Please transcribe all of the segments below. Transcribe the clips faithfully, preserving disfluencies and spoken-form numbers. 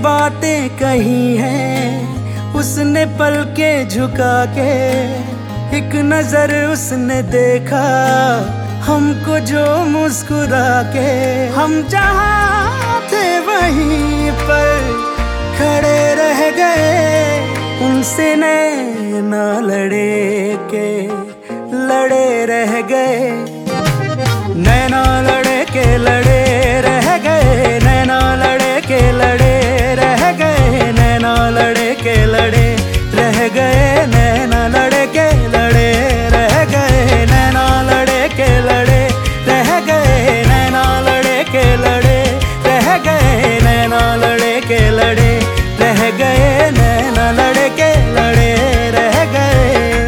बातें कही हैं उसने पल के झुका के। एक नजर उसने देखा हमको जो मुस्कुरा के। हम जहाँ थे वहीं पर खड़े रह गए, उनसे नैना लड़े के लड़े रह गए। नैना लड़े के लड़े रह गए, नैना लड़े के लड़े रह गए, नैना लड़े के लड़े रह गए, नैना लड़े के लड़े रह गए, नैना लड़े के लड़े रह गए, नैना लड़े के लड़े रह गए, नैना लड़े के लड़े रह गए, नैना लड़े के लड़े रह गए।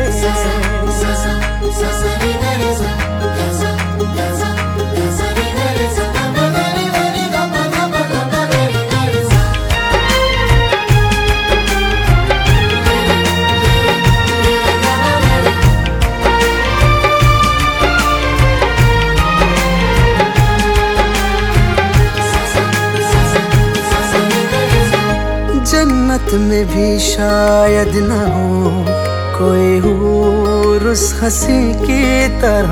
जन्नत में भी शायद न हो कोई हूर उस हंसी की तरह।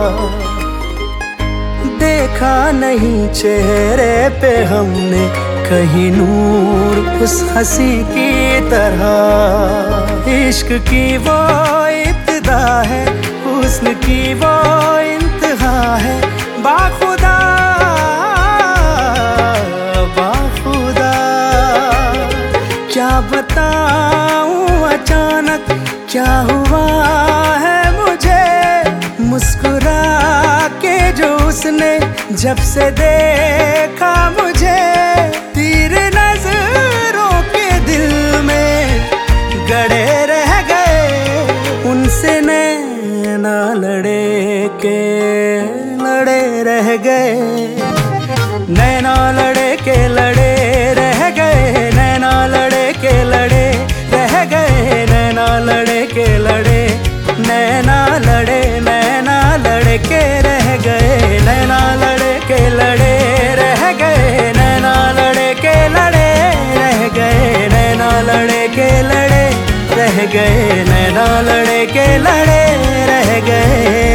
देखा नहीं चेहरे पे हमने कहीं नूर उस हंसी की तरह। इश्क की वो इब्तिदा है, हुस्न की वो इंतहा है। बाखुदा बाखुदा क्या बताऊं अचानक क्या हुआ है मुझे। मुस्कुरा के जो उसने जब से देखा मुझे, तीर नजरों के दिल में गड़े रह गए। उनसे नैना लड़े के लड़े रह गए, नैना लड़े के लड़े रह गए, नैना लड़े के लड़े रह गए, नैना लड़े के लड़े, नैना लड़े नैना लड़े के रह गए, नैना लड़े के लड़े रह गए, नैना लड़े के लड़े रह गए, नैना लड़े के लड़े रह गए, नैना लड़े के लड़े रह गए।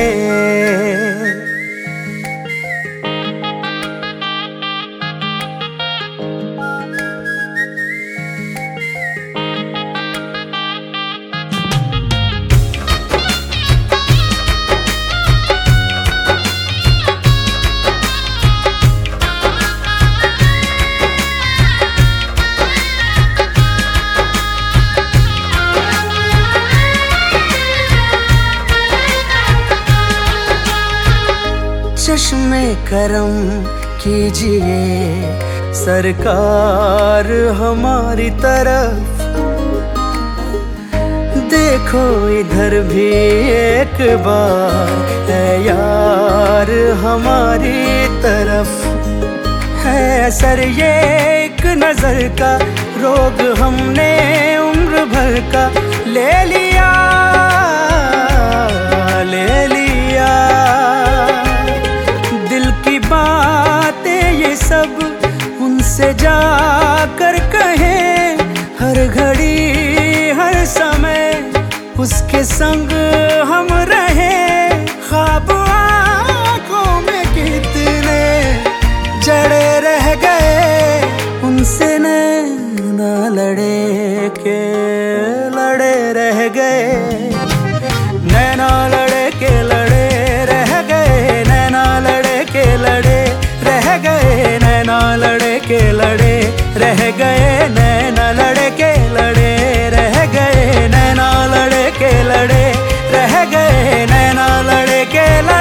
चश्मे करम कीजिए सरकार हमारी तरफ। देखो इधर भी एक बार है यार हमारी तरफ। है सर ये एक नजर का रोग हमने उम्र भर का ले लिया ले लिया। बातें ये सब उनसे जाकर कहें, हर घड़ी हर समय उसके संग हम रहें। ख्वाब आँखों में कितने जड़े रह गए, उनसे नैना लड़े के लड़े रह गए, नैना लड़े के लड़े रह गए, नैना लड़े के लड़े रह गए, नैना लड़े के लड़े रह गए, नैना लड़े के लड़े रह गए, नैना लड़े के लड़े रह गए, नैना लड़े के लड़े